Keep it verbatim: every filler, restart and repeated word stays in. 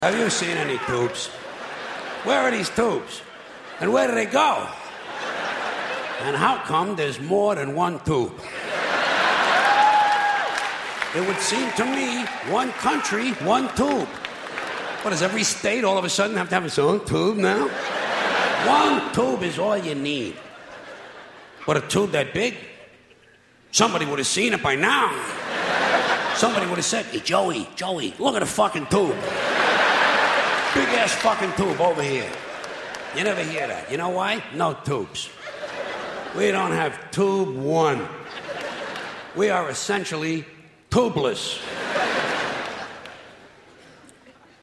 Have you seen any tubes? Where are these tubes? And where do they go? And how come there's more than one tube? It would seem to me, one country, one tube. What, does every state all of a sudden have to have its own tube now? One tube is all you need. What, a tube that big? Somebody would have seen it by now. Somebody would have said, hey, Joey, Joey, look at the fucking tube. Big-ass fucking tube over here. You never hear that. You know why? No tubes. We don't have tube one. We are essentially tubeless.